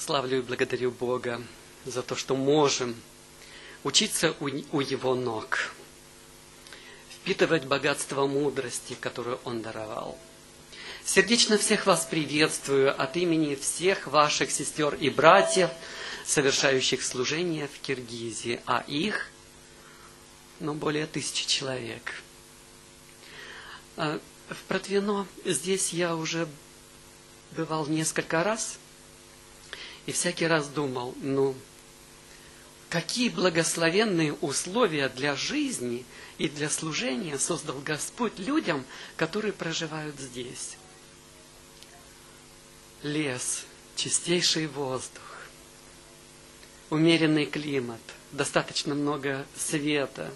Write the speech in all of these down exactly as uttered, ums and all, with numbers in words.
славлю и благодарю Бога за то, что можем учиться у, у Его ног, впитывать богатство мудрости, которую Он даровал. Сердечно всех вас приветствую от имени всех ваших сестер и братьев, совершающих служение в Киргизии, а их, ну, более тысячи человек. В Протвино здесь я уже бывал несколько раз, и всякий раз думал, ну, какие благословенные условия для жизни и для служения создал Господь людям, которые проживают здесь. Лес, чистейший воздух, умеренный климат, достаточно много света.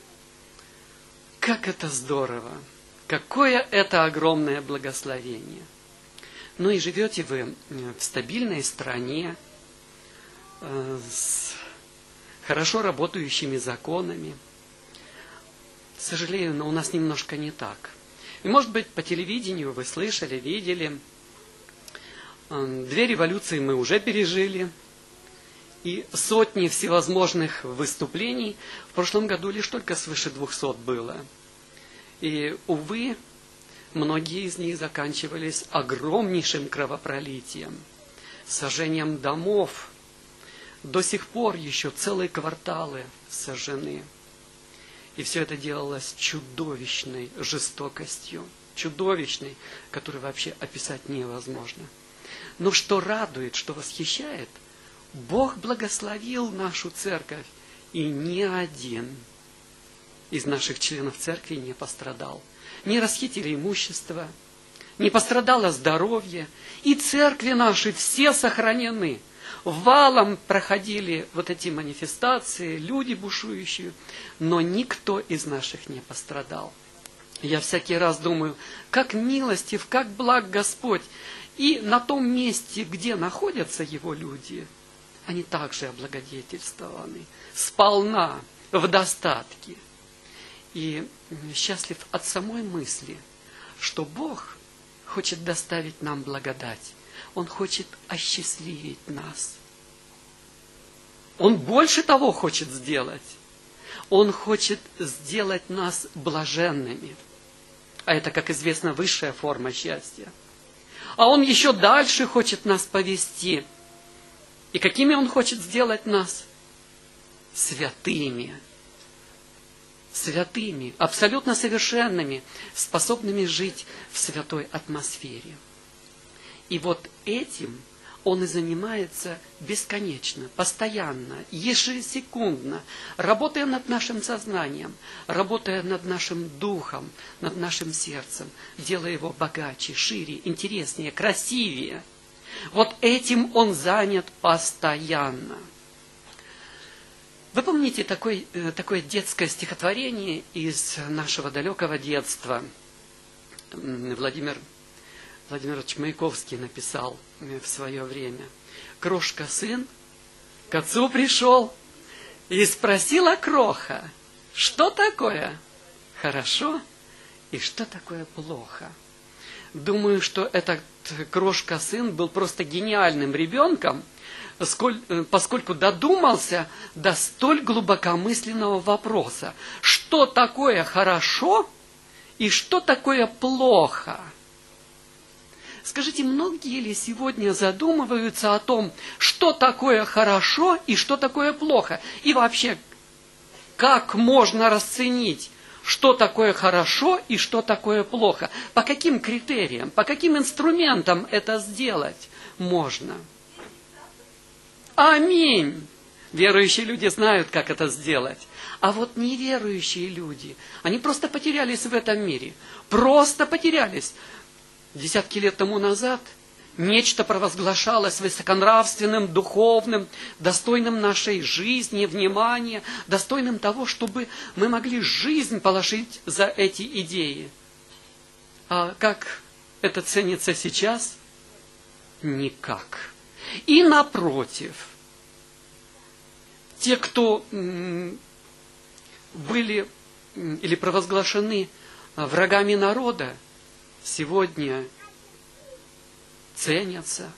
Как это здорово! Какое это огромное благословение! Ну и живете вы в стабильной стране, с хорошо работающими законами. Сожалею, но у нас немножко не так. И, может быть, по телевидению вы слышали, видели. Две революции мы уже пережили. И сотни всевозможных выступлений. В прошлом году лишь только свыше двухсот было. И, увы, многие из них заканчивались огромнейшим кровопролитием, сожжением домов. До сих пор еще целые кварталы сожжены. И все это делалось чудовищной жестокостью, чудовищной, которую вообще описать невозможно. Но что радует, что восхищает, Бог благословил нашу церковь, и ни один из наших членов церкви не пострадал. Не расхитили имущество, не пострадало здоровье, и церкви наши все сохранены. Валом проходили вот эти манифестации, люди бушующие, но никто из наших не пострадал. Я всякий раз думаю, как милостив, как благ Господь. И на том месте, где находятся Его люди, они также облагодетельствованы, сполна, в достатке. И счастлив от самой мысли, что Бог хочет доставить нам благодать. Он хочет осчастливить нас. Он больше того хочет сделать. Он хочет сделать нас блаженными. А это, как известно, высшая форма счастья. А Он еще дальше хочет нас повести. И какими Он хочет сделать нас? Святыми. Святыми, абсолютно совершенными, способными жить в святой атмосфере. И вот этим Он и занимается бесконечно, постоянно, ежесекундно, работая над нашим сознанием, работая над нашим духом, над нашим сердцем, делая его богаче, шире, интереснее, красивее. Вот этим Он занят постоянно. Вы помните такое, такое детское стихотворение из нашего далекого детства? Владимир Владимирович Маяковский написал в свое время. Крошка сын к отцу пришел и спросила кроха, что такое хорошо и что такое плохо. Думаю, что этот крошка сын был просто гениальным ребенком, поскольку додумался до столь глубокомысленного вопроса, что такое хорошо и что такое плохо. Скажите, многие ли сегодня задумываются о том, что такое хорошо и что такое плохо? И вообще, как можно расценить, что такое хорошо и что такое плохо? По каким критериям, по каким инструментам это сделать можно? Аминь! Верующие люди знают, как это сделать. А вот неверующие люди, они просто потерялись в этом мире. Просто потерялись. Десятки лет тому назад нечто провозглашалось высоконравственным, духовным, достойным нашей жизни, внимания, достойным того, чтобы мы могли жизнь положить за эти идеи. А как это ценится сейчас? Никак. И напротив, те, кто были или провозглашены врагами народа, сегодня ценятся.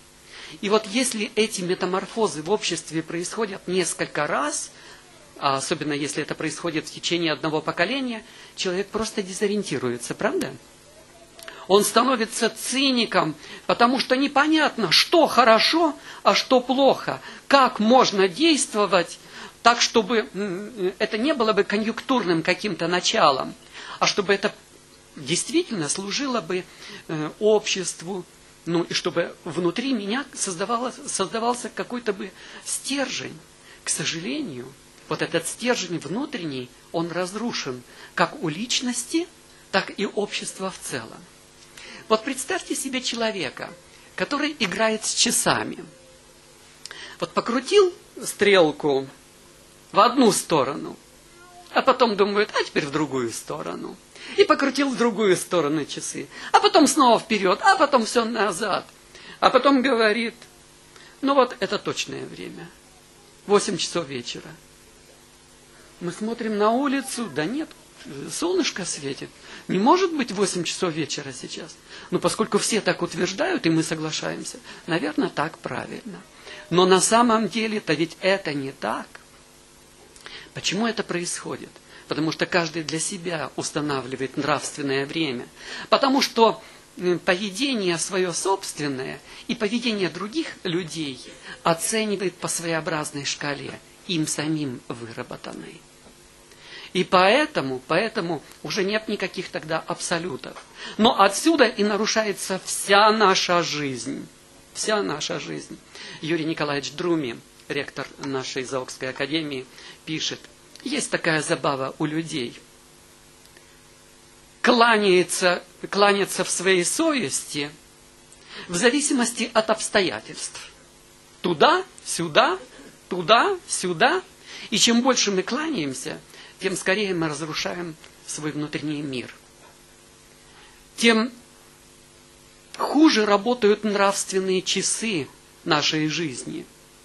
И вот если эти метаморфозы в обществе происходят несколько раз, а особенно если это происходит в течение одного поколения, человек просто дезориентируется, правда? Он становится циником, потому что непонятно, что хорошо, а что плохо. Как можно действовать так, чтобы это не было бы конъюнктурным каким-то началом, а чтобы это действительно служило бы обществу, ну и чтобы внутри меня создавался какой-то бы стержень. К сожалению, вот этот стержень внутренний, он разрушен как у личности, так и общества в целом. Вот представьте себе человека, который играет с часами. Вот покрутил стрелку в одну сторону, а потом думает, а теперь в другую сторону. И покрутил в другую сторону часы, а потом снова вперед, а потом все назад. А потом говорит, ну вот это точное время, восемь часов вечера. Мы смотрим на улицу, да нет, солнышко светит. Не может быть восемь часов вечера сейчас. Но поскольку все так утверждают, и мы соглашаемся, наверное, так правильно. Но на самом деле-то ведь это не так. Почему это происходит? Потому что каждый для себя устанавливает нравственное время. Потому что поведение свое собственное и поведение других людей оценивает по своеобразной шкале, им самим выработанной. И поэтому, поэтому уже нет никаких тогда абсолютов. Но отсюда и нарушается вся наша жизнь. Вся наша жизнь. Юрий Николаевич Друми, ректор нашей Заокской академии, пишет, есть такая забава у людей. Кланяется, кланяться в своей совести в зависимости от обстоятельств. Туда, сюда, туда, сюда. И чем больше мы кланяемся, тем скорее мы разрушаем свой внутренний мир. Тем хуже работают нравственные часы нашей жизни.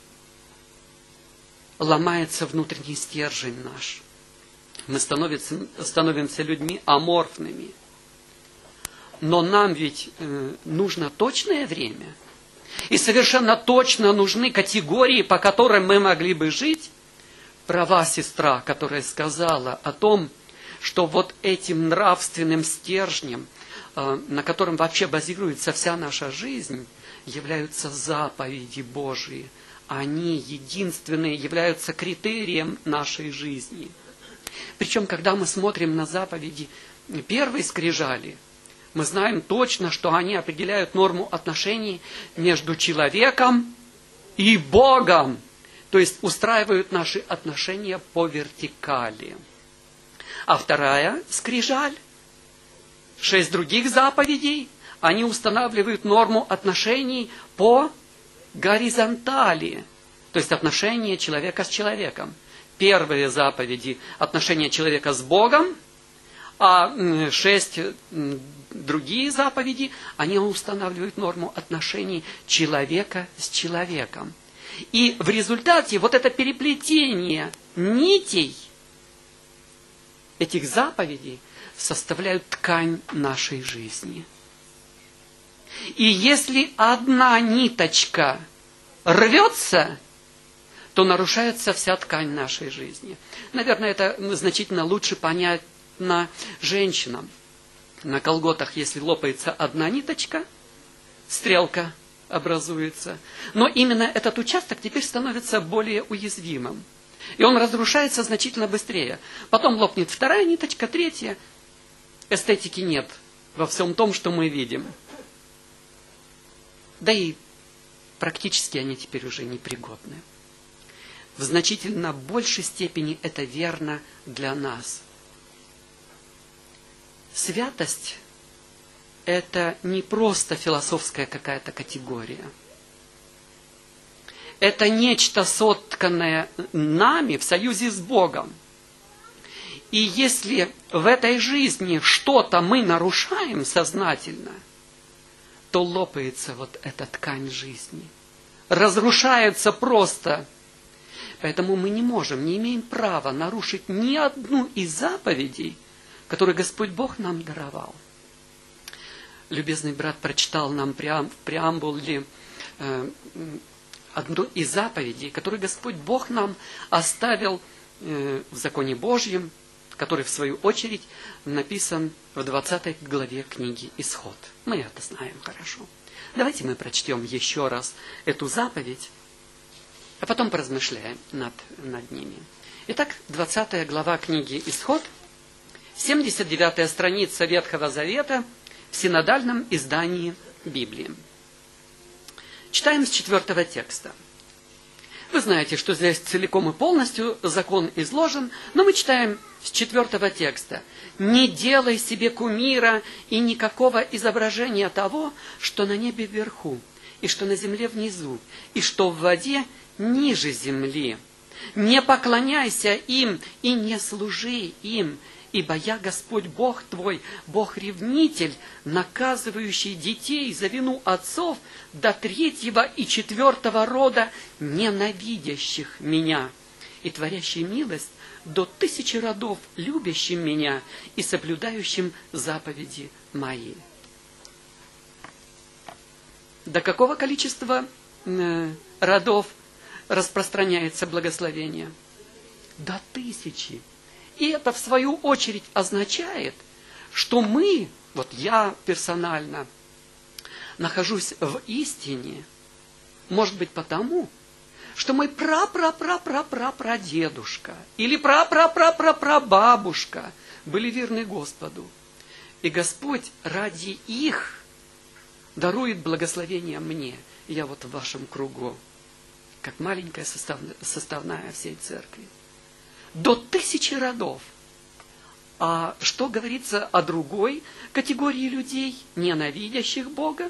Ломается внутренний стержень наш. Мы становимся, становимся людьми аморфными. Но нам ведь э, нужно точное время. И совершенно точно нужны категории, по которым мы могли бы жить. Права сестра, которая сказала о том, что вот этим нравственным стержнем, на котором вообще базируется вся наша жизнь, являются заповеди Божии. Они единственные, являются критерием нашей жизни. Причем, когда мы смотрим на заповеди первой скрижали, мы знаем точно, что они определяют норму отношений между человеком и Богом. То есть устраивают наши отношения по вертикали. А вторая скрижаль, шесть других заповедей, они устанавливают норму отношений по горизонтали. То есть отношения человека с человеком. Первые заповеди – отношения человека с Богом, а шесть другие заповеди, они устанавливают норму отношений человека с человеком. И в результате вот это переплетение нитей этих заповедей составляют ткань нашей жизни. И если одна ниточка рвется, то нарушается вся ткань нашей жизни. Наверное, это значительно лучше понятно женщинам. На колготах, если лопается одна ниточка, стрелка образуется. Но именно этот участок теперь становится более уязвимым. И он разрушается значительно быстрее. Потом лопнет вторая ниточка, третья. Эстетики нет во всем том, что мы видим. Да и практически они теперь уже непригодны. В значительно большей степени это верно для нас. Святость – это не просто философская какая-то категория. Это нечто, сотканное нами в союзе с Богом. И если в этой жизни что-то мы нарушаем сознательно, то лопается вот эта ткань жизни. Разрушается просто. Поэтому мы не можем, не имеем права нарушить ни одну из заповедей, которые Господь Бог нам даровал. Любезный брат прочитал нам в преамбуле одну из заповедей, которую Господь Бог нам оставил в законе Божьем, который, в свою очередь, написан в двадцатой главе книги «Исход». Мы это знаем хорошо. Давайте мы прочтем еще раз эту заповедь, а потом поразмышляем над, над ними. Итак, двадцатая глава книги «Исход», семьдесят девятая страница Ветхого Завета в синодальном издании Библии. Читаем с четвертого текста. Вы знаете, что здесь целиком и полностью закон изложен, но мы читаем с четвертого текста. «Не делай себе кумира и никакого изображения того, что на небе вверху, и что на земле внизу, и что в воде ниже земли. Не поклоняйся им и не служи им, ибо я Господь Бог твой, Бог-ревнитель, наказывающий детей за вину отцов до третьего и четвертого рода, ненавидящих меня, и творящий милость до тысячи родов, любящим меня и соблюдающим заповеди мои». До какого количества э, родов распространяется благословение? До тысячи. И это, в свою очередь, означает, что мы, вот я персонально, нахожусь в истине, может быть, потому, что мой пра-пра-пра-пра-пра-прадедушка или пра-пра-пра-пра-прабабушка были верны Господу. И Господь ради их дарует благословение мне. И я вот в вашем кругу, как маленькая состав... составная всей церкви. До тысячи родов. А что говорится о другой категории людей, ненавидящих Бога?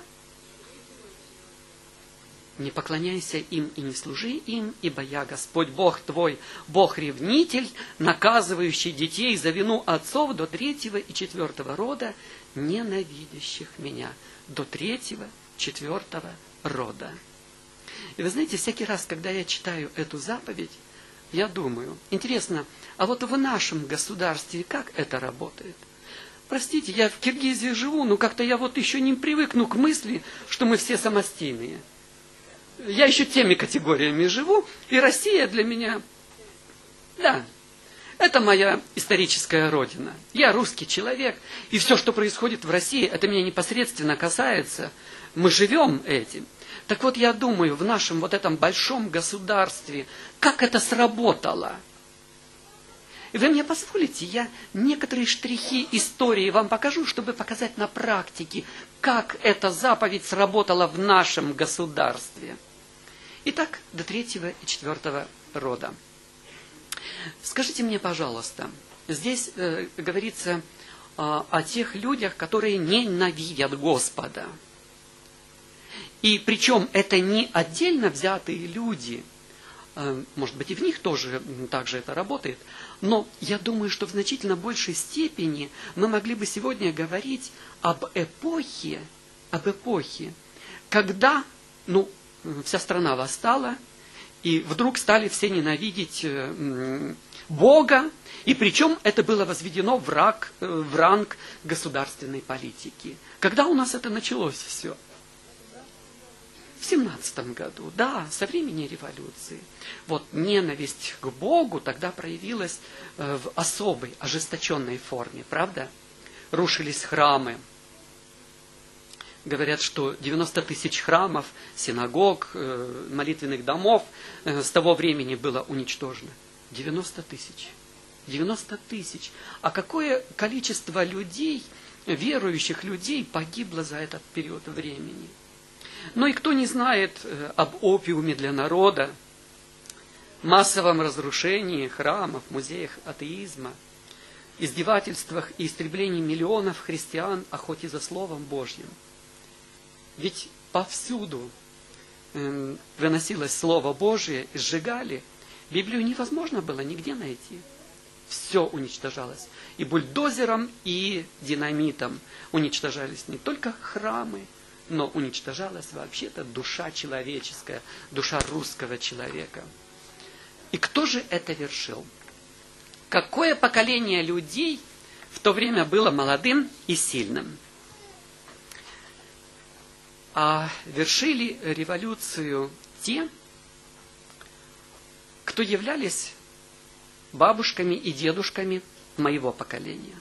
«Не поклоняйся им и не служи им, ибо я Господь Бог твой, Бог-ревнитель, наказывающий детей за вину отцов до третьего и четвертого рода, ненавидящих меня». До третьего, четвертого рода. И вы знаете, всякий раз, когда я читаю эту заповедь, я думаю, интересно, а вот в нашем государстве как это работает? Простите, я в Киргизии живу, но как-то я вот еще не привыкну к мысли, что мы все самостийные. Я еще теми категориями живу, и Россия для меня, да, это моя историческая родина. Я русский человек, и все, что происходит в России, это меня непосредственно касается. Мы живем этим. Так вот, я думаю, в нашем вот этом большом государстве, как это сработало. И вы мне позволите, я некоторые штрихи истории вам покажу, чтобы показать на практике, как эта заповедь сработала в нашем государстве. Итак, до третьего и четвертого рода. Скажите мне, пожалуйста, здесь э, говорится э, о тех людях, которые ненавидят Господа. И причем это не отдельно взятые люди, э, может быть, и в них тоже также это работает, но я думаю, что в значительно большей степени мы могли бы сегодня говорить об эпохе, об эпохе, когда, ну, вся страна восстала, и вдруг стали все ненавидеть Бога, и причем это было возведено в, рак, в ранг государственной политики. Когда у нас это началось все? В семнадцатом году, да, со времени революции. Вот ненависть к Богу тогда проявилась в особой, ожесточенной форме, правда? Рушились храмы. Говорят, что девяносто тысяч храмов, синагог, молитвенных домов с того времени было уничтожено. девяносто тысяч. девяносто тысяч. А какое количество людей, верующих людей, погибло за этот период времени? Ну и кто не знает об опиуме для народа, массовом разрушении храмов, музеях атеизма, издевательствах и истреблении миллионов христиан, охоте за Словом Божьим? Ведь повсюду э, выносилось Слово Божие и сжигали. Библию невозможно было нигде найти. Все уничтожалось. И бульдозером, и динамитом уничтожались не только храмы, но уничтожалась вообще-то душа человеческая, душа русского человека. И кто же это вершил? Какое поколение людей в то время было молодым и сильным? А вершили революцию те, кто являлись бабушками и дедушками моего поколения.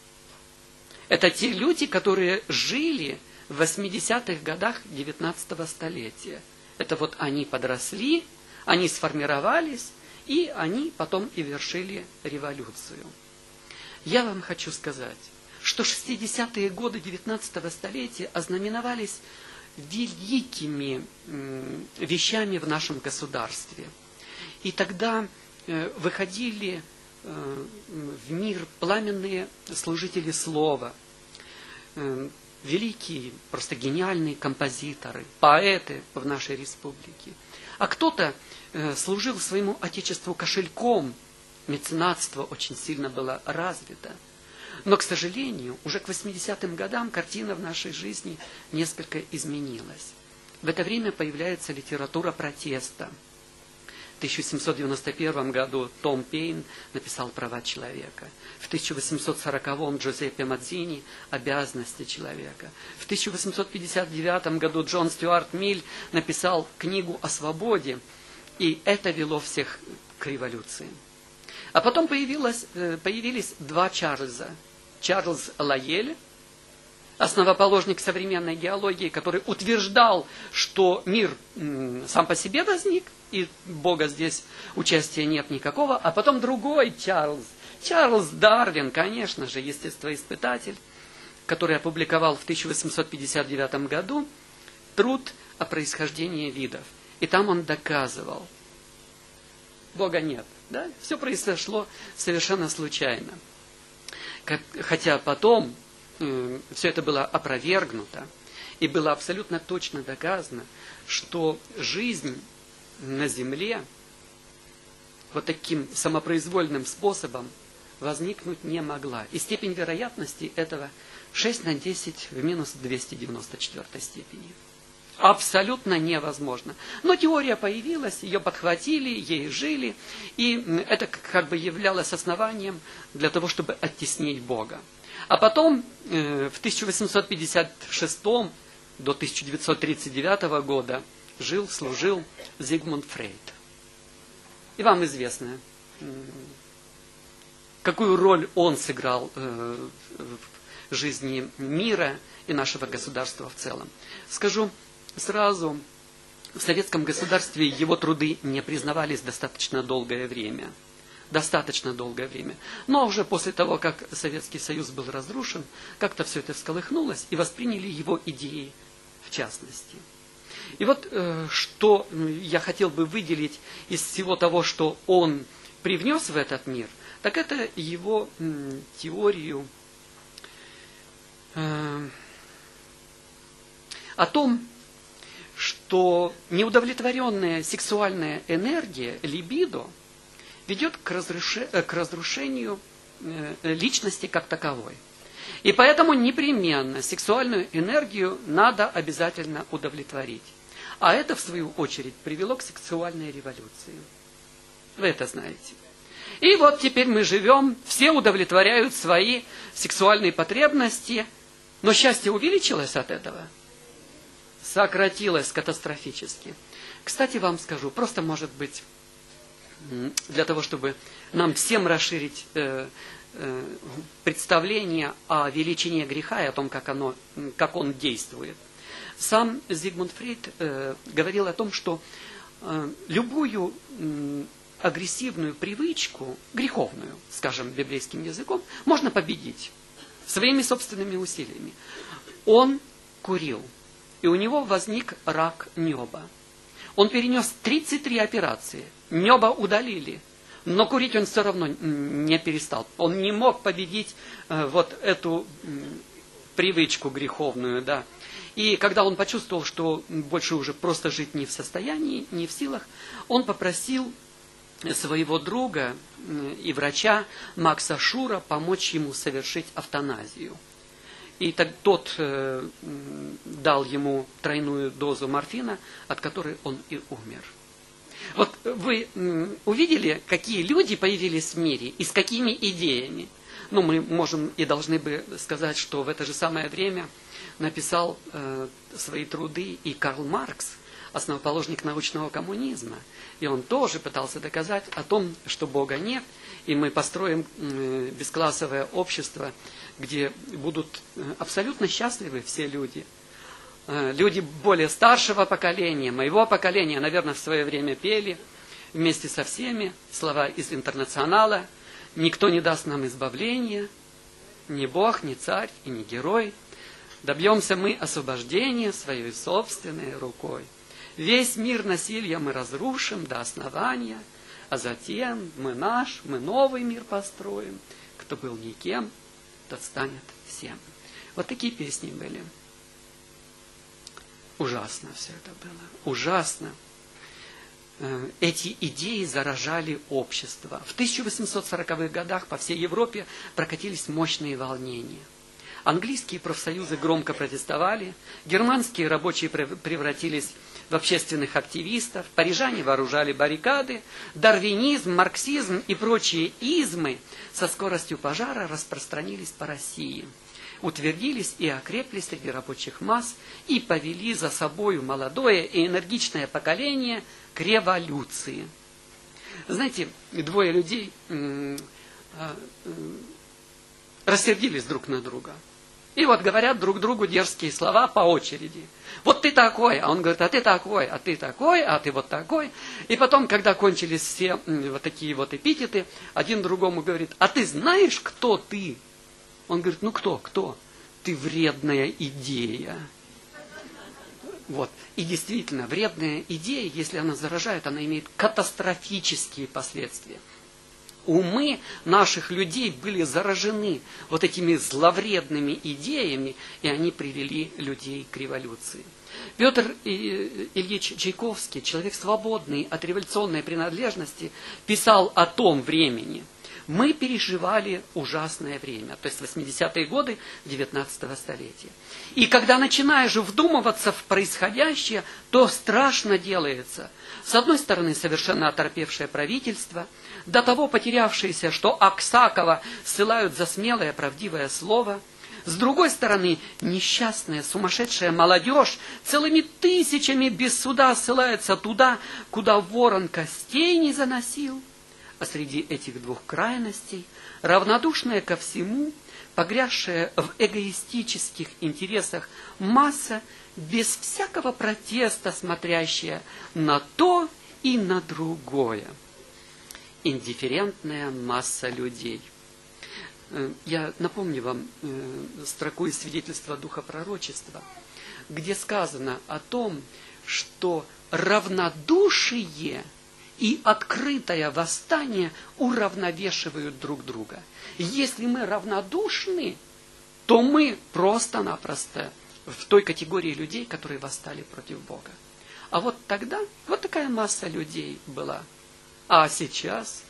Это те люди, которые жили в восьмидесятых годах девятнадцатого столетия. Это вот они подросли, они сформировались, и они потом и вершили революцию. Я вам хочу сказать, что шестидесятые годы девятнадцатого столетия ознаменовались великими вещами в нашем государстве. И тогда выходили в мир пламенные служители слова, великие, просто гениальные композиторы, поэты в нашей республике. А кто-то служил своему отечеству кошельком, меценатство очень сильно было развито. Но, к сожалению, уже к восьмидесятым годам картина в нашей жизни несколько изменилась. В это время появляется литература протеста. В тысяча семьсот девяносто первом году Том Пейн написал «Права человека». В тысяча восемьсот сороковом Джузеппе Мадзини «Обязанности человека». В тысяча восемьсот пятьдесят девятом году Джон Стюарт Миль написал книгу о свободе. И это вело всех к революции. А потом появилось, появились два Чарльза. Чарльз Лайель, основоположник современной геологии, который утверждал, что мир сам по себе возник, и Бога здесь участия нет никакого. А потом другой Чарльз, Чарльз Дарвин, конечно же, естествоиспытатель, который опубликовал в тысяча восемьсот пятьдесят девятом году труд о происхождении видов. И там он доказывал, Бога нет. Да? Все произошло совершенно случайно. Хотя потом э, все это было опровергнуто, и было абсолютно точно доказано, что жизнь на Земле вот таким самопроизвольным способом возникнуть не могла. И степень вероятности этого шесть на десять в минус двести девяносто четвёртой степени. Абсолютно невозможно. Но теория появилась, ее подхватили, ей жили, и это как бы являлось основанием для того, чтобы оттеснить Бога. А потом э, в тысяча восемьсот пятьдесят шестом до тысяча девятьсот тридцать девятого года жил, служил Зигмунд Фрейд. И вам известно, э, какую роль он сыграл э, в жизни мира и нашего государства в целом. Скажу сразу, в советском государстве его труды не признавались достаточно долгое время. Достаточно долгое время. Но уже после того, как Советский Союз был разрушен, как-то все это всколыхнулось и восприняли его идеи в частности. И вот э, что я хотел бы выделить из всего того, что он привнес в этот мир, так это его э, теорию э, о том, что неудовлетворенная сексуальная энергия, либидо, ведет к, разруше, к разрушению личности как таковой. И поэтому непременно сексуальную энергию надо обязательно удовлетворить. А это, в свою очередь, привело к сексуальной революции. Вы это знаете. И вот теперь мы живем, все удовлетворяют свои сексуальные потребности, но счастье увеличилось от этого? Сократилось катастрофически. Кстати, вам скажу, просто может быть, для того, чтобы нам всем расширить э, э, представление о величине греха и о том, как, оно, как он действует. Сам Зигмунд Фрейд э, говорил о том, что э, любую э, агрессивную привычку, греховную, скажем, библейским языком, можно победить своими собственными усилиями. Он курил. И у него возник рак неба. Он перенес тридцать три операции. Небо удалили. Но курить он все равно не перестал. Он не мог победить э, вот эту э, привычку греховную. Да. И когда он почувствовал, что больше уже просто жить не в состоянии, не в силах, он попросил своего друга э, и врача Макса Шура помочь ему совершить эвтаназию. И так, тот э, дал ему тройную дозу морфина, от которой он и умер. Вот вы увидели, какие люди появились в мире и с какими идеями. Ну, мы можем и должны бы сказать, что в это же самое время написал э, свои труды и Карл Маркс, основоположник научного коммунизма. И он тоже пытался доказать о том, что Бога нет, и мы построим э, бесклассовое общество, где будут абсолютно счастливы все люди. Э, люди более старшего поколения, моего поколения, наверное, в свое время пели вместе со всеми слова из «Интернационала». «Никто не даст нам избавления, ни Бог, ни царь и ни герой. Добьемся мы освобождения своей собственной рукой. Весь мир насилия мы разрушим до основания, а затем мы наш, мы новый мир построим. Кто был никем, тот станет всем». Вот такие песни были. Ужасно все это было. Ужасно. Эти идеи заражали общество. В тысяча восемьсот сороковых годах по всей Европе прокатились мощные волнения. Английские профсоюзы громко протестовали, германские рабочие превратились в общественных активистов, парижане вооружали баррикады, дарвинизм, марксизм и прочие измы со скоростью пожара распространились по России, утвердились и окрепли среди рабочих масс и повели за собою молодое и энергичное поколение к революции. Знаете, двое людей м- м- рассердились друг на друга. И вот говорят друг другу дерзкие слова по очереди. Вот ты такой, а он говорит, а ты такой, а ты такой, а ты вот такой. И потом, когда кончились все вот такие вот эпитеты, один другому говорит, а ты знаешь, кто ты? Он говорит, ну кто, кто? Ты вредная идея. Вот. И действительно, вредная идея, если она заражает, она имеет катастрофические последствия. Умы наших людей были заражены вот этими зловредными идеями, и они привели людей к революции. Петр Ильич Чайковский, человек свободный от революционной принадлежности, писал о том времени. Мы переживали ужасное время, то есть восьмидесятые годы девятнадцатого столетия. И когда начинаешь вдумываться в происходящее, то страшно делается. С одной стороны, совершенно оторпевшее правительство, до того потерявшееся, что Аксакова ссылают за смелое правдивое слово. С другой стороны, несчастная, сумасшедшая молодежь целыми тысячами без суда ссылается туда, куда ворон костей не заносил. А среди этих двух крайностей, равнодушная ко всему, погрязшая в эгоистических интересах масса, без всякого протеста смотрящая на то и на другое. Индифферентная масса людей. Я напомню вам строку из свидетельства Духа Пророчества, где сказано о том, что равнодушие и открытое восстание уравновешивают друг друга. Если мы равнодушны, то мы просто-напросто в той категории людей, которые восстали против Бога. А вот тогда вот такая масса людей была. А сейчас?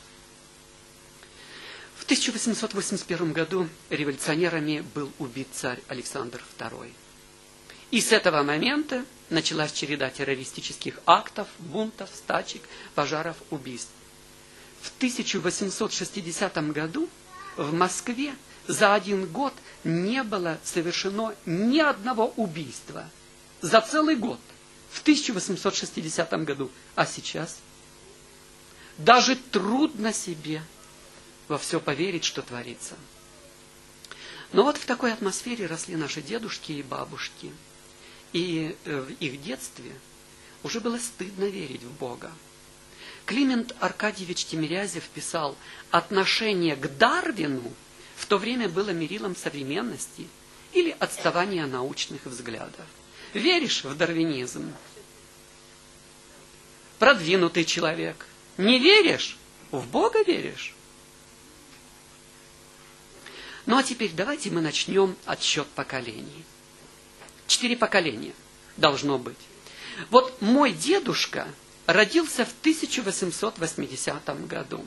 В тысяча восемьсот восемьдесят первом году революционерами был убит царь Александр второй. И с этого момента началась череда террористических актов, бунтов, стачек, пожаров, убийств. В тысяча восемьсот шестидесятом году в Москве за один год не было совершено ни одного убийства. За целый год. В тысяча восемьсот шестидесятом году. А сейчас? Даже трудно себе во все поверить, что творится. Но вот в такой атмосфере росли наши дедушки и бабушки. И в их детстве уже было стыдно верить в Бога. Климент Аркадьевич Тимирязев писал, отношение к Дарвину в то время было мерилом современности или отставания научных взглядов. Веришь в дарвинизм? Продвинутый человек. Не веришь? В Бога веришь? Ну а теперь давайте мы начнем отсчет поколений. Четыре поколения должно быть. Вот мой дедушка родился в тысяча восемьсот восьмидесятом году.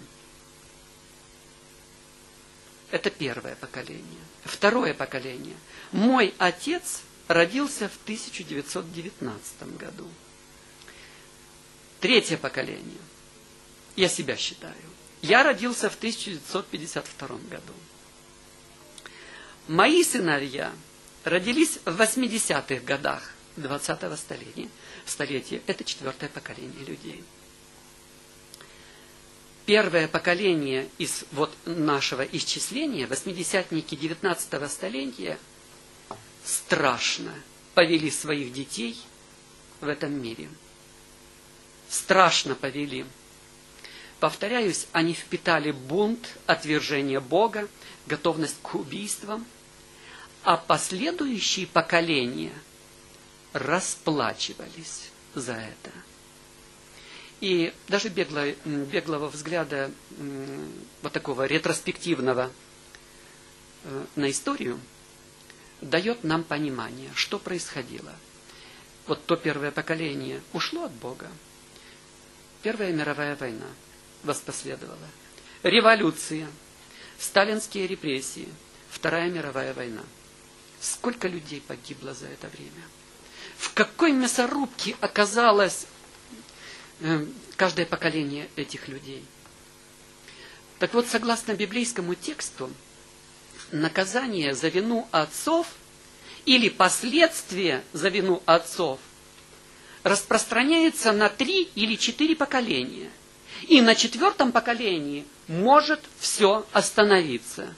Это первое поколение. Второе поколение. Мой отец родился в тысяча девятьсот девятнадцатом году. Третье поколение. Я себя считаю. Я родился в тысяча девятьсот пятьдесят втором году. Мои сыновья родились в восьмидесятых годах двадцатого столетия. столетия. Это четвертое поколение людей. Первое поколение из вот нашего исчисления, восьмидесятники девятнадцатого столетия, страшно повели своих детей в этом мире. Страшно повели. Повторяюсь, они впитали бунт, отвержение Бога, готовность к убийствам, а последующие поколения расплачивались за это. И даже бегло, беглого взгляда, вот такого ретроспективного на историю, дает нам понимание, что происходило. Вот то первое поколение ушло от Бога. Первая мировая война воспоследовала. Революция, сталинские репрессии, Вторая мировая война. Сколько людей погибло за это время? В какой мясорубке оказалось каждое поколение этих людей? Так вот, согласно библейскому тексту, наказание за вину отцов или последствия за вину отцов распространяется на три или четыре поколения. И на четвертом поколении может все остановиться.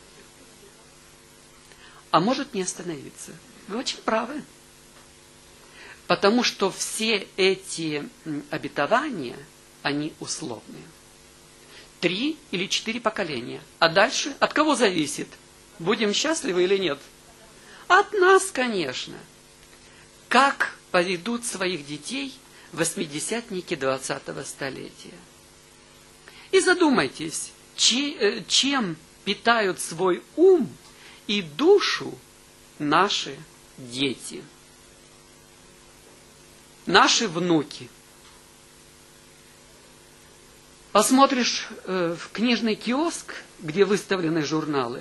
А может не остановиться. Вы очень правы. Потому что все эти обетования, они условные. Три или четыре поколения. А дальше от кого зависит? Будем счастливы или нет? От нас, конечно. Как поведут своих детей восьмидесятники двадцатого столетия? И задумайтесь, чем питают свой ум и душу наши дети, наши внуки. Посмотришь э, в книжный киоск, где выставлены журналы,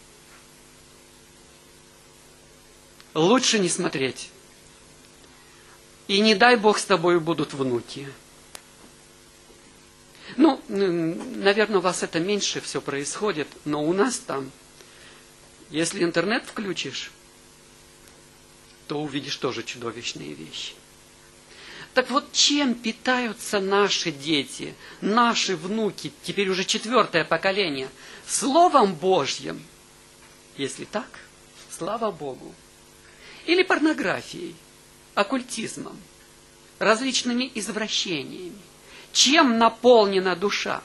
лучше не смотреть. И не дай Бог с тобой будут внуки. Ну, наверное, у вас это меньше все происходит, но у нас там, если интернет включишь, то увидишь тоже чудовищные вещи. Так вот, чем питаются наши дети, наши внуки, теперь уже четвертое поколение? Словом Божьим, если так, слава Богу. Или порнографией, оккультизмом, различными извращениями. Чем наполнена душа?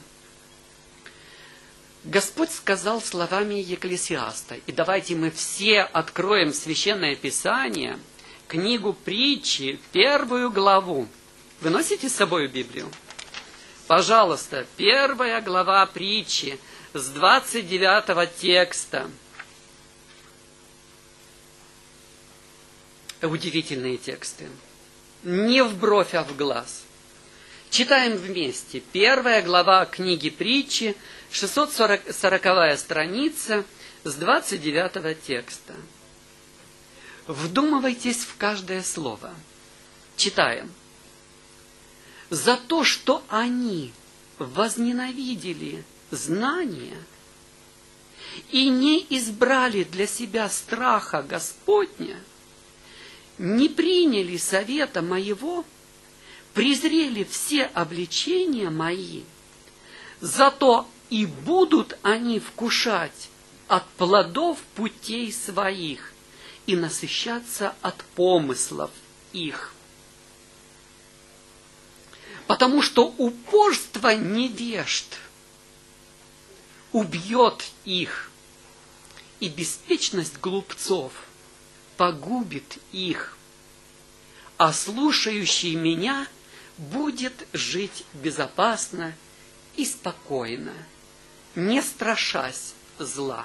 Господь сказал словами Екклесиаста, и давайте мы все откроем Священное Писание, книгу Притчи, первую главу. Вы носите с собой Библию? Пожалуйста, первая глава Притчи с двадцать девятого текста. Удивительные тексты. Не в бровь, а в глаз. Читаем вместе. Первая глава книги Притчи, шестьсот сороковая страница, с двадцать девятого текста. Вдумывайтесь в каждое слово. Читаем. «За то, что они возненавидели знание и не избрали для себя страха Господня, не приняли совета моего, презрели все обличения мои, зато и будут они вкушать от плодов путей своих и насыщаться от помыслов их. Потому что упорство невежд убьет их, и беспечность глупцов погубит их, а слушающий меня будет жить безопасно и спокойно, не страшась зла».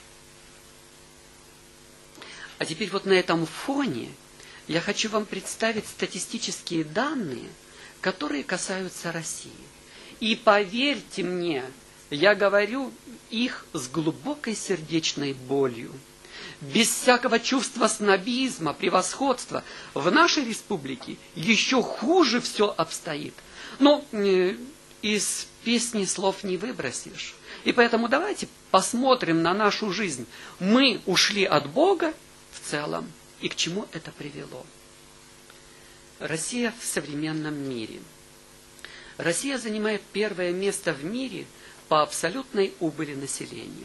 А теперь вот на этом фоне я хочу вам представить статистические данные, которые касаются России. И поверьте мне, я говорю их с глубокой сердечной болью. без всякого чувства снобизма, превосходства. В нашей республике еще хуже все обстоит. Но э, из песни слов не выбросишь. И поэтому давайте посмотрим на нашу жизнь. Мы ушли от Бога в целом. И к чему это привело? Россия в современном мире. Россия занимает первое место в мире по абсолютной убыли населения.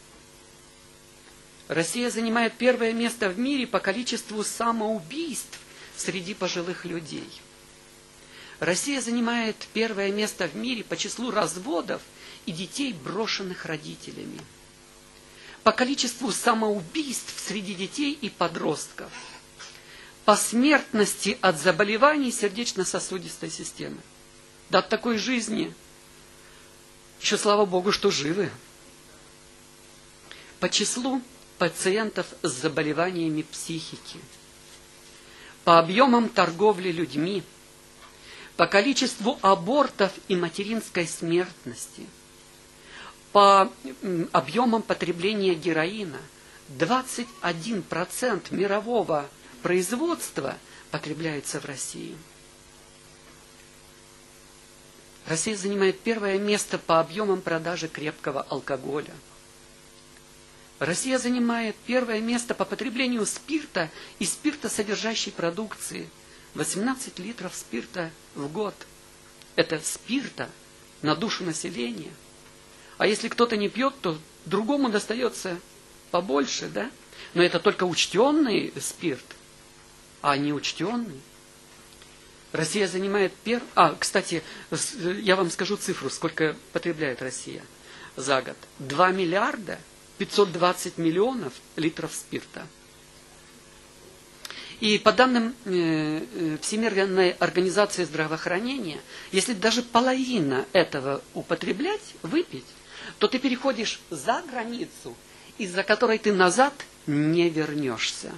Россия занимает первое место в мире по количеству самоубийств среди пожилых людей. Россия занимает первое место в мире по числу разводов и детей, брошенных родителями. По количеству самоубийств среди детей и подростков. По смертности от заболеваний сердечно-сосудистой системы. Да от такой жизни еще слава Богу, что живы. По числу пациентов с заболеваниями психики. По объемам торговли людьми. По количеству абортов и материнской смертности. По объемам потребления героина. двадцать один процент мирового производства потребляется в России. Россия занимает первое место по объемам продажи крепкого алкоголя. Россия занимает первое место по потреблению спирта и спиртосодержащей продукции. восемнадцать литров спирта в год. Это спирта на душу населения. А если кто-то не пьет, то другому достается побольше, да? Но это только учтенный спирт, а не учтенный. Россия занимает первое... А, кстати, я вам скажу цифру, сколько потребляет Россия за год. два миллиарда пятьсот двадцать миллионов литров спирта. И по данным Всемирной организации здравоохранения, если даже половина этого употреблять, выпить, то ты переходишь за границу, из-за которой ты назад не вернешься.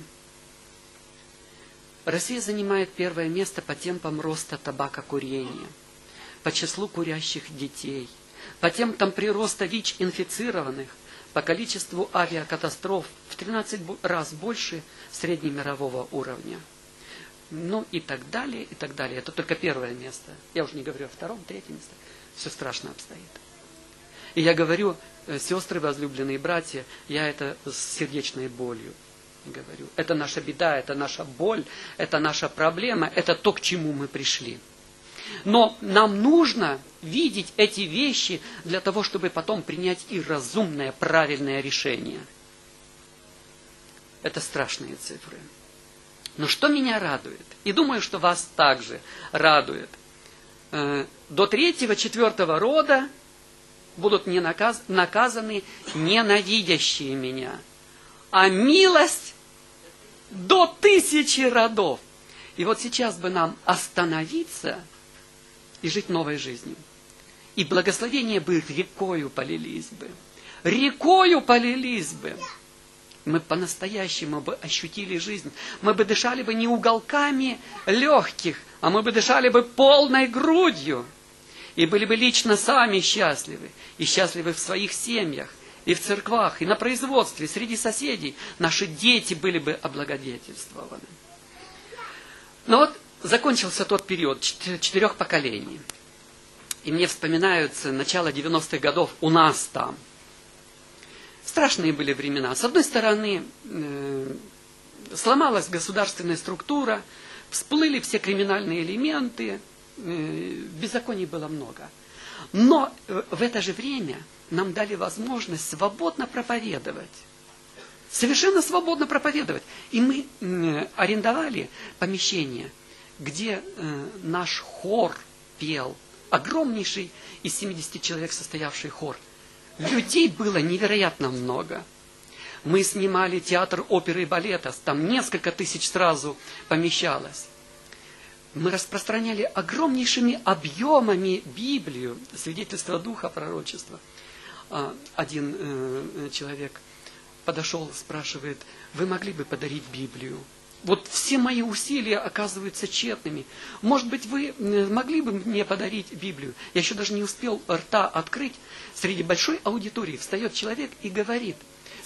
Россия занимает первое место по темпам роста табакокурения, по числу курящих детей, по темпам прироста ВИЧ-инфицированных, по количеству авиакатастроф в тринадцать раз больше среднемирового уровня. Ну и так далее, и так далее. Это только первое место. Я уже не говорю о втором, третьем месте. Все страшно обстоит. И я говорю, сестры, возлюбленные братья, я это с сердечной болью говорю. Это наша беда, это наша боль, это наша проблема, это то, к чему мы пришли. Но нам нужно видеть эти вещи для того, чтобы потом принять и разумное, правильное решение. Это страшные цифры. Но что меня радует, и думаю, что вас также радует, до третьего, четвертого рода будут не наказ, наказаны ненавидящие меня, а милость до тысячи родов. И вот сейчас бы нам остановиться и жить новой жизнью. И благословения бы рекою полились бы. Рекою полились бы. Мы по-настоящему бы ощутили жизнь. Мы бы дышали бы не уголками легких, а мы бы дышали бы полной грудью. И были бы лично сами счастливы. И счастливы в своих семьях, и в церквах, и на производстве, среди соседей. Наши дети были бы облагодетельствованы. Но вот закончился тот период четырех поколений. И мне вспоминаются начало девяностых годов у нас там. Страшные были времена. С одной стороны, э, сломалась государственная структура, всплыли все криминальные элементы, э, беззаконий было много. Но в это же время нам дали возможность свободно проповедовать. Совершенно свободно проповедовать. И мы э, арендовали помещение, где э, наш хор пел. Огромнейший из семидесяти человек состоявший хор. Людей было невероятно много. Мы снимали театр оперы и балета. Там несколько тысяч сразу помещалось. Мы распространяли огромнейшими объемами Библию, свидетельство Духа, пророчества. Один э, человек подошел, спрашивает, вы могли бы подарить Библию? Вот все мои усилия оказываются тщетными. Может быть, вы могли бы мне подарить Библию? Я еще даже не успел рта открыть. Среди большой аудитории встает человек и говорит,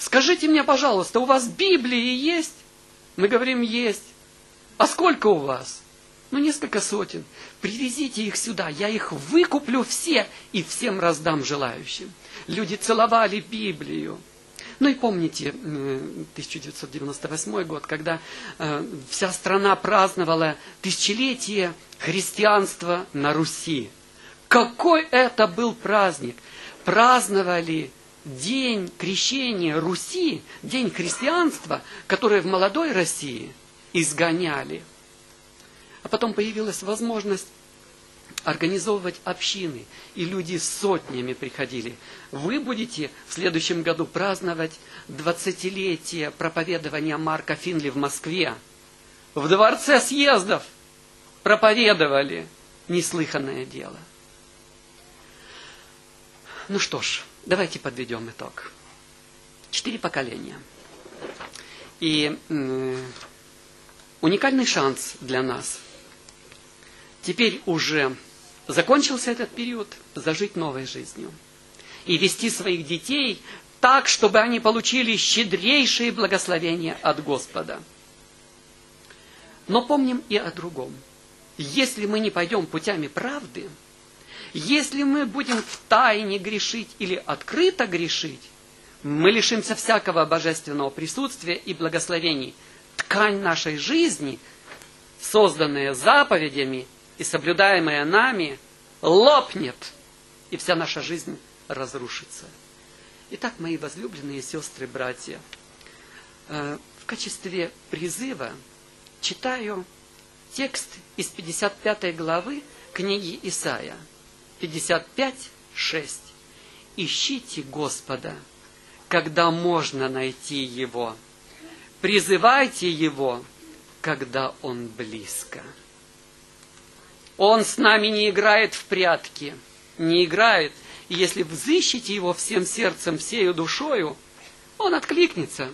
скажите мне, пожалуйста, у вас Библии есть? Мы говорим, есть. А сколько у вас? Ну, несколько сотен. Привезите их сюда, я их выкуплю все и всем раздам желающим. Люди целовали Библию. Ну и помните тысяча девятьсот девяносто восьмой год, когда э, вся страна праздновала тысячелетие христианства на Руси. Какой это был праздник! Праздновали день крещения Руси, день христианства, который в молодой России изгоняли. А потом появилась возможность организовывать общины, и люди сотнями приходили. Вы будете в следующем году праздновать двадцатилетие проповедования Марка Финли в Москве. В Дворце съездов проповедовали. Неслыханное дело. Ну что ж, давайте подведем итог. Четыре поколения. И э, уникальный шанс для нас. Теперь уже закончился этот период, зажить новой жизнью. И вести своих детей так, чтобы они получили щедрейшие благословения от Господа. Но помним и о другом. Если мы не пойдем путями правды, если мы будем втайне грешить или открыто грешить, мы лишимся всякого божественного присутствия и благословений. Ткань нашей жизни, созданная заповедями и соблюдаемая нами, лопнет, и вся наша жизнь разрушится. Итак, мои возлюбленные сестры, братья, в качестве призыва читаю текст из пятьдесят пятой главы книги Исайя, пятьдесят пять, шесть. «Ищите Господа, когда можно найти Его. Призывайте Его, когда Он близко». Он с нами не играет в прятки, не играет. И если взыщете Его всем сердцем, всею душою, Он откликнется.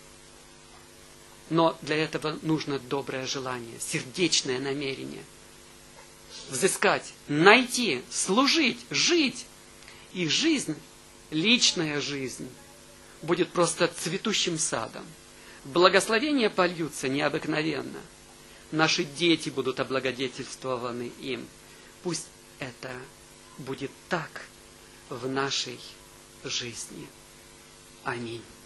Но для этого нужно доброе желание, сердечное намерение. Взыскать, найти, служить, жить. И жизнь, личная жизнь, будет просто цветущим садом. Благословения польются необыкновенно. Наши дети будут облагодетельствованы им. Пусть это будет так в нашей жизни. Аминь.